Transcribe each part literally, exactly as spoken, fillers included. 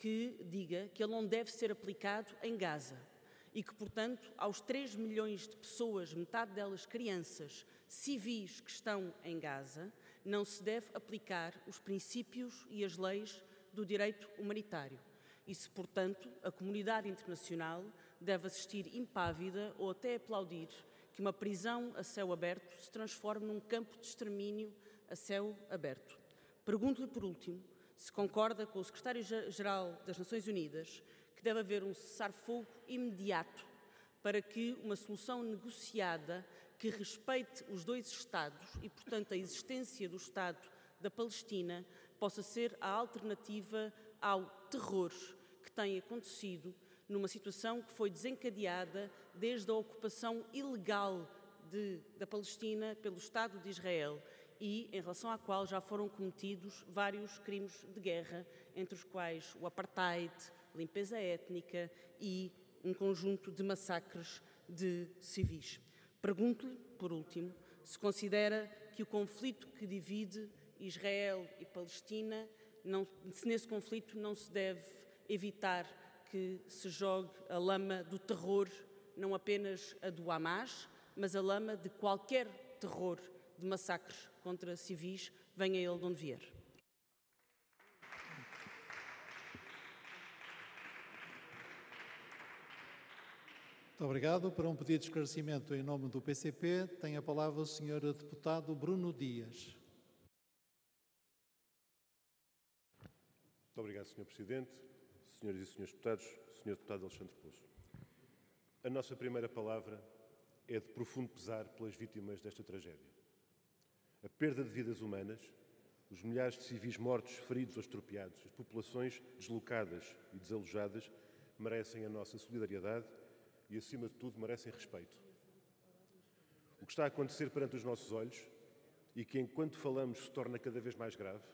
que diga que ele não deve ser aplicado em Gaza e que, portanto, aos três milhões de pessoas, metade delas crianças, civis que estão em Gaza, não se deve aplicar os princípios e as leis do direito humanitário. E se, portanto, a comunidade internacional deve assistir impávida ou até aplaudir que uma prisão a céu aberto se transforme num campo de extermínio a céu aberto. Pergunto-lhe, por último, se concorda com o secretário-geral das Nações Unidas que deve haver um cessar-fogo imediato para que uma solução negociada que respeite os dois Estados e, portanto, a existência do Estado da Palestina possa ser a alternativa ao terror que tem acontecido numa situação que foi desencadeada desde a ocupação ilegal de, da Palestina pelo Estado de Israel e em relação à qual já foram cometidos vários crimes de guerra, entre os quais o apartheid, limpeza étnica e um conjunto de massacres de civis. Pergunto-lhe, por último, se considera que o conflito que divide Israel e Palestina, não, se nesse conflito não se deve evitar que se jogue a lama do terror, não apenas a do Hamas, mas a lama de qualquer terror de massacres contra civis, venha ele de onde vier. Muito obrigado. Para um pedido de esclarecimento em nome do P C P, tem a palavra o senhor deputado Bruno Dias. Muito obrigado, senhor Presidente, senhoras e senhores deputados, senhor Deputado Alexandre Poço. A nossa primeira palavra é de profundo pesar pelas vítimas desta tragédia. A perda de vidas humanas, os milhares de civis mortos, feridos ou estropiados, as populações deslocadas e desalojadas merecem a nossa solidariedade e, acima de tudo, merecem respeito. O que está a acontecer perante os nossos olhos e que, enquanto falamos, se torna cada vez mais grave,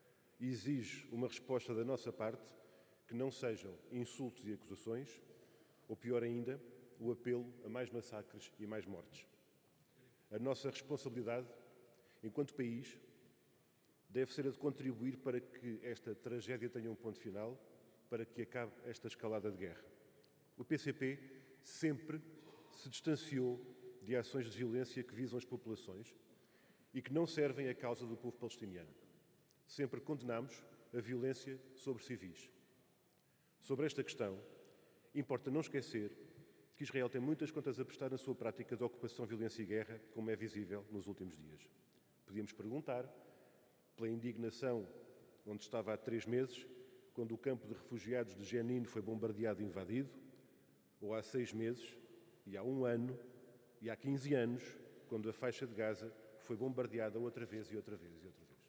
exige uma resposta da nossa parte que não sejam insultos e acusações, ou pior ainda, o apelo a mais massacres e mais mortes. A nossa responsabilidade, enquanto país, deve ser a de contribuir para que esta tragédia tenha um ponto final, para que acabe esta escalada de guerra. O P C P sempre se distanciou de ações de violência que visam as populações e que não servem à causa do povo palestiniano. Sempre condenamos a violência sobre civis. Sobre esta questão, importa não esquecer que Israel tem muitas contas a prestar na sua prática de ocupação, violência e guerra, como é visível nos últimos dias. Podíamos perguntar pela indignação onde estava há três meses, quando o campo de refugiados de Jenin foi bombardeado e invadido, ou há seis meses, e há um ano, e há quinze anos, quando a faixa de Gaza foi bombardeada outra vez e outra vez e outra vez.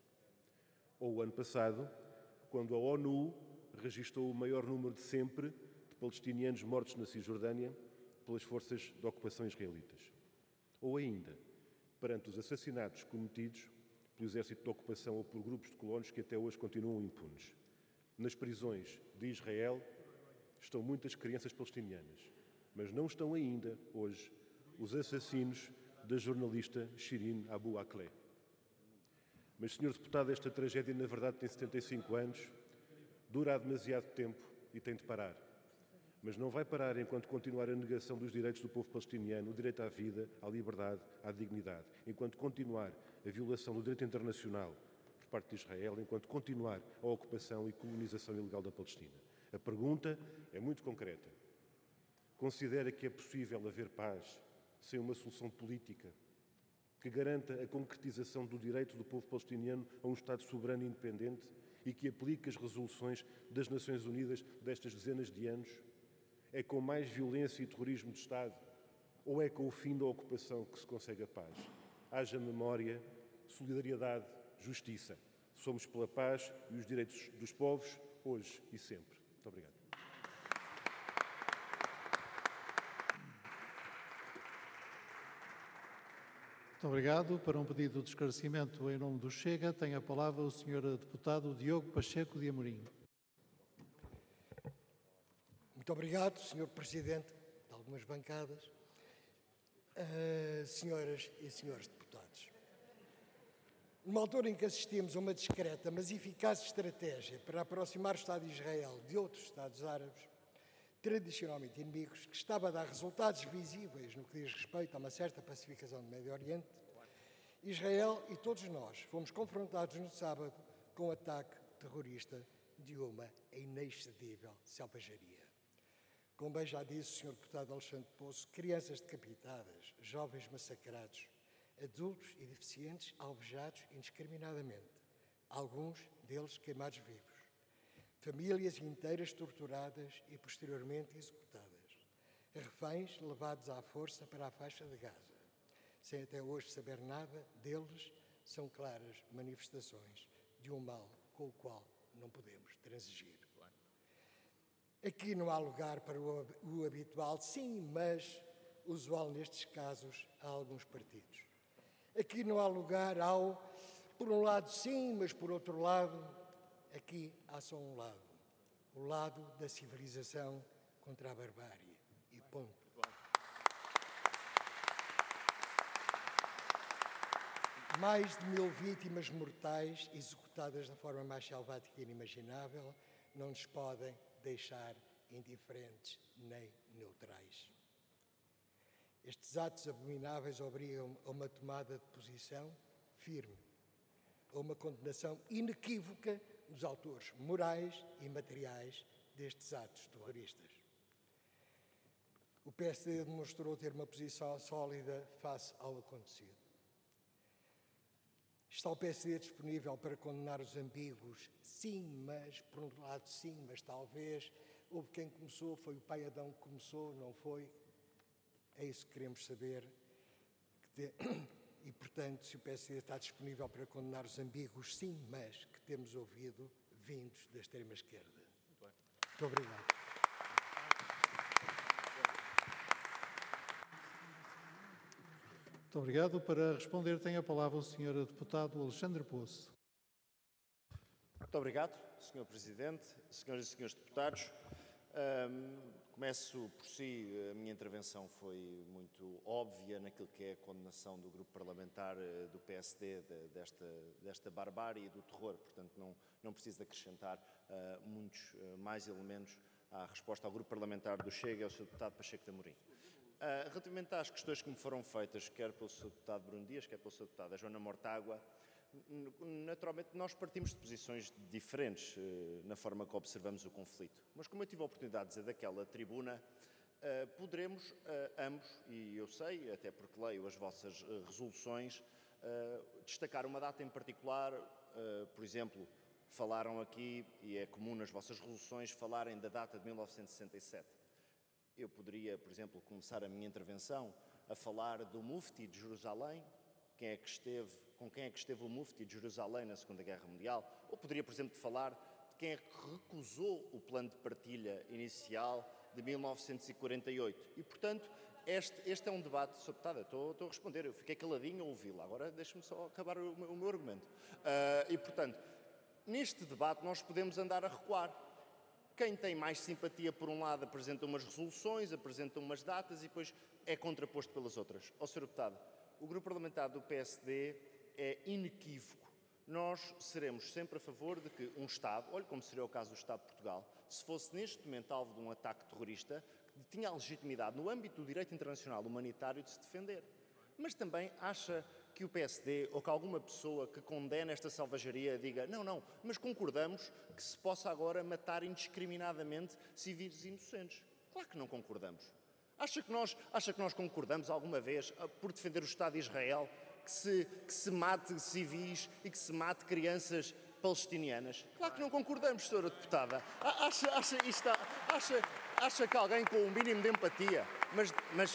Ou o ano passado, quando a ONU registrou o maior número de sempre de palestinianos mortos na Cisjordânia pelas forças de ocupação israelitas. Ou ainda, perante os assassinatos cometidos pelo exército de ocupação ou por grupos de colonos que até hoje continuam impunes. Nas prisões de Israel estão muitas crianças palestinianas, mas não estão ainda, hoje, os assassinos da jornalista Shirin Abu Akleh. Mas, senhor Deputado, esta tragédia, na verdade, tem setenta e cinco anos, dura há demasiado tempo e tem de parar. Mas não vai parar enquanto continuar a negação dos direitos do povo palestiniano, o direito à vida, à liberdade, à dignidade, enquanto continuar a violação do direito internacional por parte de Israel, enquanto continuar a ocupação e colonização ilegal da Palestina. A pergunta é muito concreta. Considera que é possível haver paz sem uma solução política que garanta a concretização do direito do povo palestiniano a um Estado soberano e independente e que aplique as resoluções das Nações Unidas destas dezenas de anos? É com mais violência e terrorismo de Estado ou é com o fim da ocupação que se consegue a paz? Haja memória, solidariedade, justiça. Somos pela paz e os direitos dos povos, hoje e sempre. Muito obrigado. Muito obrigado. Para um pedido de esclarecimento em nome do Chega, tem a palavra o senhor deputado Diogo Pacheco de Amorim. Muito obrigado, senhor Presidente de algumas bancadas, uh, senhoras e senhores deputados. Numa altura em que assistimos a uma discreta, mas eficaz estratégia para aproximar o Estado de Israel de outros Estados árabes, tradicionalmente inimigos, que estava a dar resultados visíveis no que diz respeito a uma certa pacificação do Médio Oriente, Israel e todos nós fomos confrontados no sábado com o ataque terrorista de uma inexcedível selvageria. Como bem já disse o senhor deputado Alexandre Poço, crianças decapitadas, jovens massacrados, adultos e deficientes alvejados indiscriminadamente, alguns deles queimados vivos, famílias inteiras torturadas e posteriormente executadas, reféns levados à força para a faixa de Gaza, sem até hoje saber nada deles, são claras manifestações de um mal com o qual não podemos transigir. Aqui não há lugar para o, o habitual, sim, mas usual nestes casos a alguns partidos. Aqui não há lugar ao, por um lado sim, mas por outro lado, aqui há só um lado. O lado da civilização contra a barbárie. E ponto. Mais de mil vítimas mortais executadas da forma mais selvática e inimaginável não nos podem deixar indiferentes nem neutrais. Estes atos abomináveis obrigam a uma tomada de posição firme, a uma condenação inequívoca dos autores morais e materiais destes atos terroristas. O P S D demonstrou ter uma posição sólida face ao acontecido. Está o P S D disponível para condenar os ambíguos? Sim, mas, por um lado, sim, mas talvez. Houve quem começou, foi o pai Adão que começou, não foi? É isso que queremos saber. E, portanto, se o P S D está disponível para condenar os ambíguos, sim, mas que temos ouvido vindos da extrema-esquerda. Muito obrigado. Muito obrigado. Para responder tem a palavra o senhor deputado Alexandre Poço. Muito obrigado, senhor Presidente, senhoras e senhores deputados. Um, começo por si, a minha intervenção foi muito óbvia naquilo que é a condenação do grupo parlamentar do P S D de, desta, desta barbárie e do terror, portanto não, não preciso acrescentar uh, muitos uh, mais elementos à resposta ao grupo parlamentar do Chega e ao seu deputado Pacheco de Amorim. Uh, relativamente às questões que me foram feitas, quer pelo seu deputado Bruno Dias, quer pelo seu deputado Joana Mortágua, naturalmente nós partimos de posições diferentes uh, na forma que observamos o conflito. Mas como eu tive a oportunidade de dizer daquela tribuna, uh, poderemos uh, ambos, e eu sei, até porque leio as vossas uh, resoluções, uh, destacar uma data em particular, uh, por exemplo, falaram aqui, e é comum nas vossas resoluções, falarem da data de mil novecentos e sessenta e sete. Eu poderia, por exemplo, começar a minha intervenção a falar do Mufti de Jerusalém, quem é que esteve, com quem é que esteve o Mufti de Jerusalém na Segunda Guerra Mundial, ou poderia, por exemplo, falar de quem é que recusou o plano de partilha inicial de mil novecentos e quarenta e oito. E, portanto, este, este é um debate... Sr. Deputada, estou, estou a responder, eu fiquei caladinho a ouvi-la, agora deixe-me só acabar o, o meu argumento. Uh, e, portanto, neste debate nós podemos andar a recuar. Quem tem mais simpatia por um lado apresenta umas resoluções, apresenta umas datas e depois é contraposto pelas outras. Ó, senhor Deputado, o grupo parlamentar do P S D é inequívoco. Nós seremos sempre a favor de que um Estado, olhe como seria o caso do Estado de Portugal, se fosse neste momento alvo de um ataque terrorista, tinha a legitimidade no âmbito do direito internacional humanitário de se defender. Mas também acha que o P S D ou que alguma pessoa que condena esta selvageria diga não, não, mas concordamos que se possa agora matar indiscriminadamente civis inocentes. Claro que não concordamos. Acha que nós, acha que nós concordamos alguma vez por defender o Estado de Israel que se, que se mate civis e que se mate crianças palestinianas? Claro que não concordamos, senhora deputada. Acha, acha, isto, acha, acha que alguém com um mínimo de empatia, mas, mas,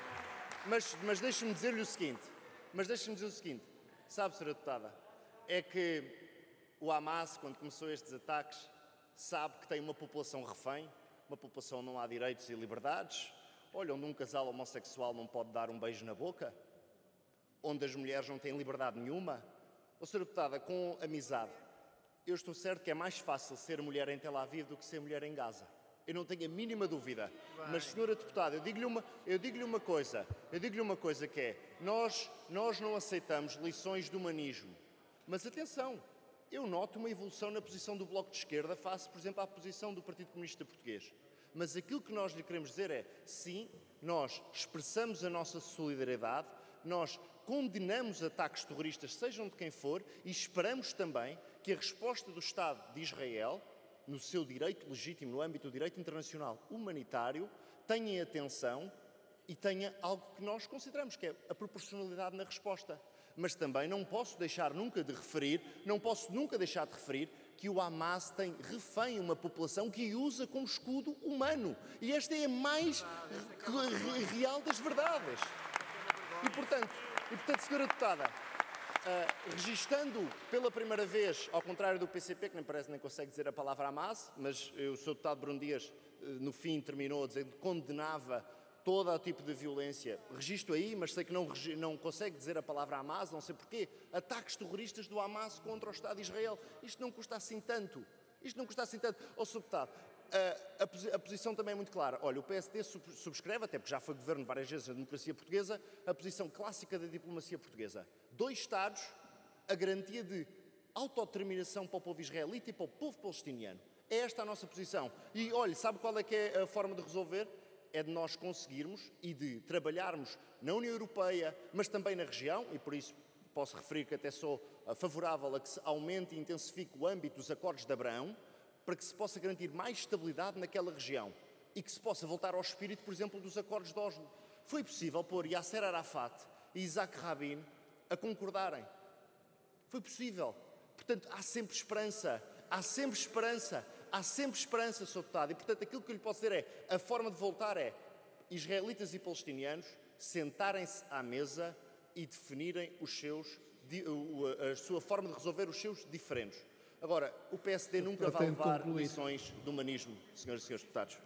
mas, mas deixe-me dizer-lhe o seguinte, mas deixe-me dizer o seguinte, sabe, senhora deputada, é que o Hamas, quando começou estes ataques, sabe que tem uma população refém, uma população onde não há direitos e liberdades, olha, onde um casal homossexual não pode dar um beijo na boca, onde as mulheres não têm liberdade nenhuma. Ô, senhora deputada, com amizade, eu estou certo que é mais fácil ser mulher em Tel Aviv do que ser mulher em Gaza. Eu não tenho a mínima dúvida. Mas, senhora deputada, eu digo-lhe uma, eu digo-lhe uma coisa, eu digo-lhe uma coisa que é, nós, nós não aceitamos lições de humanismo Mas atenção, eu noto uma evolução na posição do Bloco de Esquerda face, por exemplo, à posição do Partido Comunista Português. Mas aquilo que nós lhe queremos dizer é, sim, nós expressamos a nossa solidariedade, nós condenamos ataques terroristas, sejam de quem for, e esperamos também que a resposta do Estado de Israel, no seu direito legítimo, no âmbito do direito internacional humanitário, tenha atenção e tenha algo que nós consideramos que é a proporcionalidade na resposta. Mas também não posso deixar nunca de referir, não posso nunca deixar de referir que o Hamas tem refém uma população que usa como escudo humano. E esta é a mais real das verdades. E, portanto, e, portanto senhora Deputada, uh, registando pela primeira vez, ao contrário do P C P, que nem parece nem consegue dizer a palavra Hamas, mas o seu deputado Bruno Dias, uh, no fim, terminou dizendo que condenava todo o tipo de violência. Registro aí, mas sei que não, não consegue dizer a palavra Hamas, não sei porquê. Ataques terroristas do Hamas contra o Estado de Israel. Isto não custa assim tanto. Isto não custa assim tanto. Ó, Senhor Deputado, a, a, posi a posição também é muito clara. Olha, o P S D sub subscreve, até porque já foi governo várias vezes na democracia portuguesa, a posição clássica da diplomacia portuguesa. Dois Estados, a garantia de autodeterminação para o povo israelita e para o povo palestiniano. É esta a nossa posição. E, olha, sabe qual é que é a forma de resolver? É de nós conseguirmos e de trabalharmos na União Europeia, mas também na região, e por isso posso referir que até sou favorável a que se aumente e intensifique o âmbito dos acordos de Abraão, para que se possa garantir mais estabilidade naquela região e que se possa voltar ao espírito, por exemplo, dos acordos de Oslo. Foi possível pôr Yasser Arafat e Isaac Rabin a concordarem. Foi possível. Portanto, há sempre esperança. Há sempre esperança. Há sempre esperança, senhor Deputado. E, portanto, aquilo que eu lhe posso dizer é, a forma de voltar é israelitas e palestinianos sentarem-se à mesa e definirem os seus, a sua forma de resolver os seus diferentes. Agora, o P S D nunca vai levar concluir. lições de humanismo, senhoras e senhores deputados.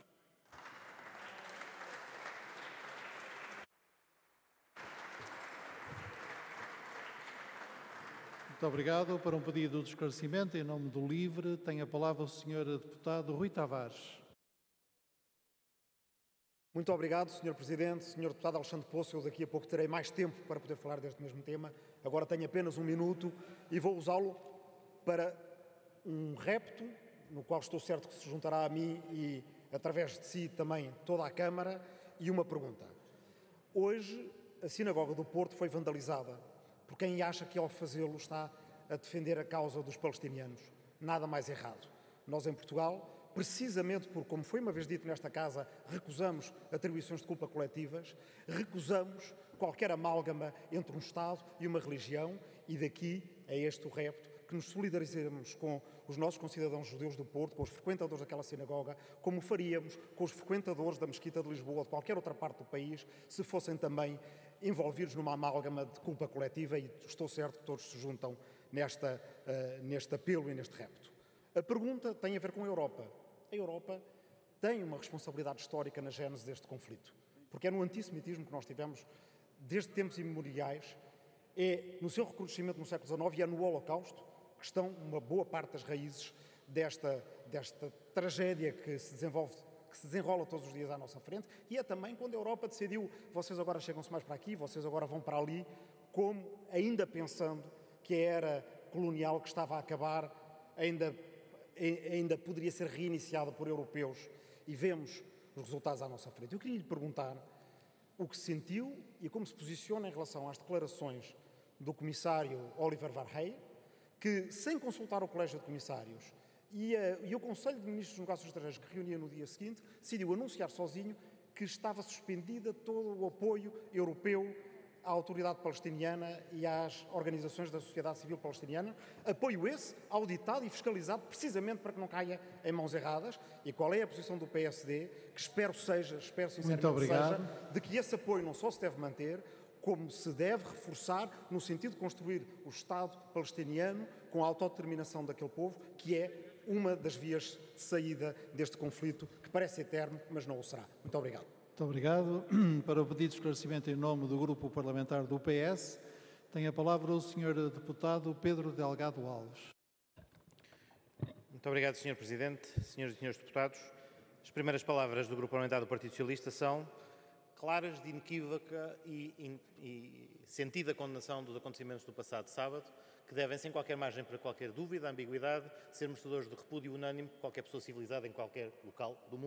Muito obrigado. Para um pedido de esclarecimento, em nome do LIVRE, tem a palavra o senhor deputado Rui Tavares. Muito obrigado, senhor Presidente. senhor Deputado Alexandre Poço, eu daqui a pouco terei mais tempo para poder falar deste mesmo tema. Agora tenho apenas um minuto e vou usá-lo para um repto, no qual estou certo que se juntará a mim e, através de si, também toda a Câmara, e uma pergunta. Hoje, a Sinagoga do Porto foi vandalizada por quem acha que, ao fazê-lo, está a defender a causa dos palestinianos. Nada mais errado. Nós, em Portugal, precisamente por, como foi uma vez dito nesta casa, recusamos atribuições de culpa coletivas, recusamos qualquer amálgama entre um Estado e uma religião, e daqui é este o repto, que nos solidarizemos com os nossos concidadãos judeus do Porto, com os frequentadores daquela sinagoga, como faríamos com os frequentadores da Mesquita de Lisboa ou de qualquer outra parte do país, se fossem também envolvidos numa amálgama de culpa coletiva, e estou certo que todos se juntam nesta, uh, neste apelo e neste repto. A pergunta tem a ver com a Europa. A Europa tem uma responsabilidade histórica na gênese deste conflito, porque é no antissemitismo que nós tivemos, desde tempos imemoriais, é no seu recrudescimento no século dezenove e é no Holocausto que estão uma boa parte das raízes desta, desta tragédia que se desenvolve, que se desenrola todos os dias à nossa frente, e é também quando a Europa decidiu, vocês agora chegam-se mais para aqui, vocês agora vão para ali, como ainda pensando que a era colonial que estava a acabar ainda, ainda poderia ser reiniciada por europeus, e vemos os resultados à nossa frente. Eu queria lhe perguntar o que sentiu e como se posiciona em relação às declarações do comissário Oliver Varhey, que, sem consultar o Colégio de Comissários e, a, e o Conselho de Ministros dos Negócios Estrangeiros, que reunia no dia seguinte, decidiu anunciar sozinho que estava suspendida todo o apoio europeu à autoridade palestiniana e às organizações da sociedade civil palestiniana, apoio esse auditado e fiscalizado precisamente para que não caia em mãos erradas. E qual é a posição do P S D, que espero seja, espero sinceramente seja, de que esse apoio não só se deve manter, como se deve reforçar no sentido de construir o Estado palestiniano com a autodeterminação daquele povo, que é uma das vias de saída deste conflito, que parece eterno, mas não o será. Muito obrigado. Muito obrigado. Para o pedido de esclarecimento em nome do Grupo Parlamentar do P S, tem a palavra o senhor deputado Pedro Delgado Alves. Muito obrigado, senhor Presidente, senhoras e senhores deputados. As primeiras palavras do Grupo Parlamentar do Partido Socialista são claras de inequívoca e, e, e sentida condenação dos acontecimentos do passado sábado, que devem, sem qualquer margem para qualquer dúvida, ambiguidade, ser merecedores de repúdio unânime de qualquer pessoa civilizada em qualquer local do mundo.